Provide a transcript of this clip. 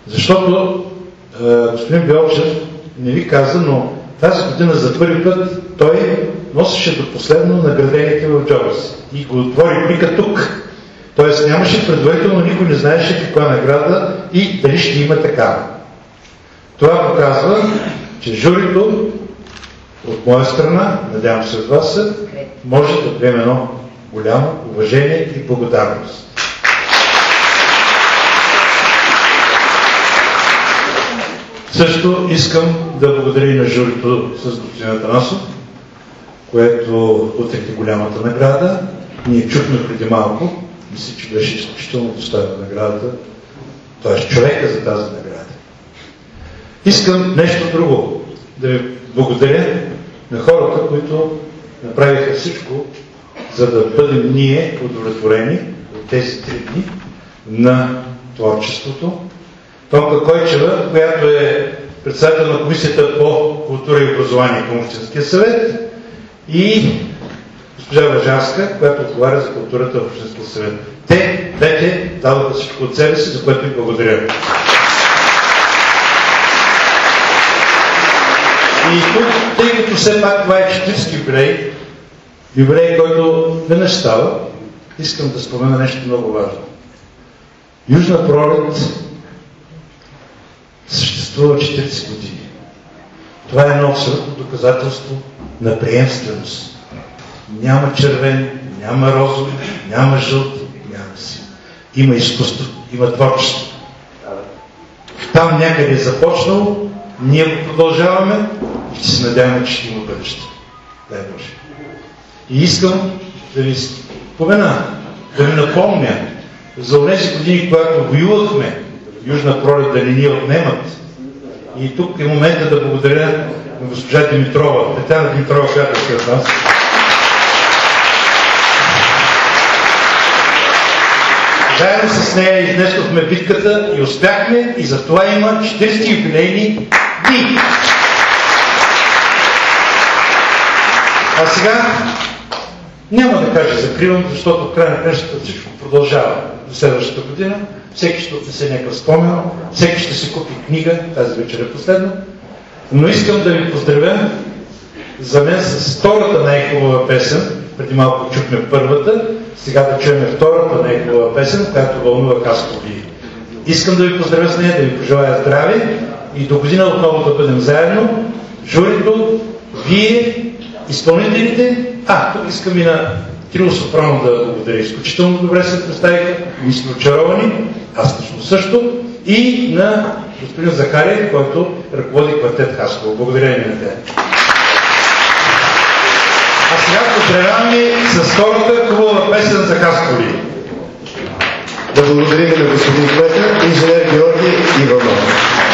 Защото господин Белчев не ви каза, но тази година за първи път той носеше до последно наградените в джоба си и го отвори плика тук. Тоест нямаше предварително, никой не знаеше каква награда и дали ще има такава. Това показва, че журито от моя страна, надявам се от вас, може да приеме едно голямо уважение и благодарност. Също искам да благодаря и на журито с господин Атанасов, което отрехте голямата награда. Ние чухме преди малко, мисля, че беше изключително достойна наградата, т.е. човека за тази награда. Искам нещо друго, да ви благодаря на хората, които направиха всичко, за да бъдем ние удовлетворени от тези 3 дни на творчеството. Тонка Койчева, която е председател на Комисията по култура и образование към Общинския съвет, и госпожа Важанска, която отговаря за културата в Общинския съвет. Те двете дадоха всичко от себе си, за което ви благодаря. И тук, тъй като все пак това е 40 юбилей, който веднъж става, искам да спомена нещо много важно. Южна пролет съществува 40 години. Това е едно абсолютно доказателство на приемственост. Няма червен, няма розови, няма жълт, няма син. Има изкуство, има творчество. Там някъде е започнало, ние го продължаваме и ще се надяваме, че ще има бъдеще. Дай Боже. И искам да ви спомена, да ви напомня за тези години, когато воювахме Южна пролет, да не ни отнемат. И тук е момента да благодаря на госпожа Димитрова, Татяна Димитрова, която е сред нас. Заедно с нея изнесохме битката и успяхме, и за това има 40 юбилейни дни. А сега няма да кажа закривам, защото в край на кращата всичко продължава до следващата година. Всеки ще отнесе някакъв спомен, всеки ще си купи книга, тази вечер е последна. Но искам да ви поздравя за мен с втората най-хубава песен. Преди малко чухме първата, сега да чуем втората най-хубава песен, която вълнува Хасково. Искам да ви поздравя с нея, да ви пожелая здраве и до година отново да бъдем заедно. Журито, вие, изпълнителите. Тук искам и на Трио Сопрано да благодаря. Изключително добре се представиха, ние сме очаровани, аз лично също, и на господин Захария, който ръководи квартет Хасково. Благодаря ви на те. А сега поздравяваме с втората хубава песен за Хасково. Да благодарим на господин кмета, инженер Георги Иванов.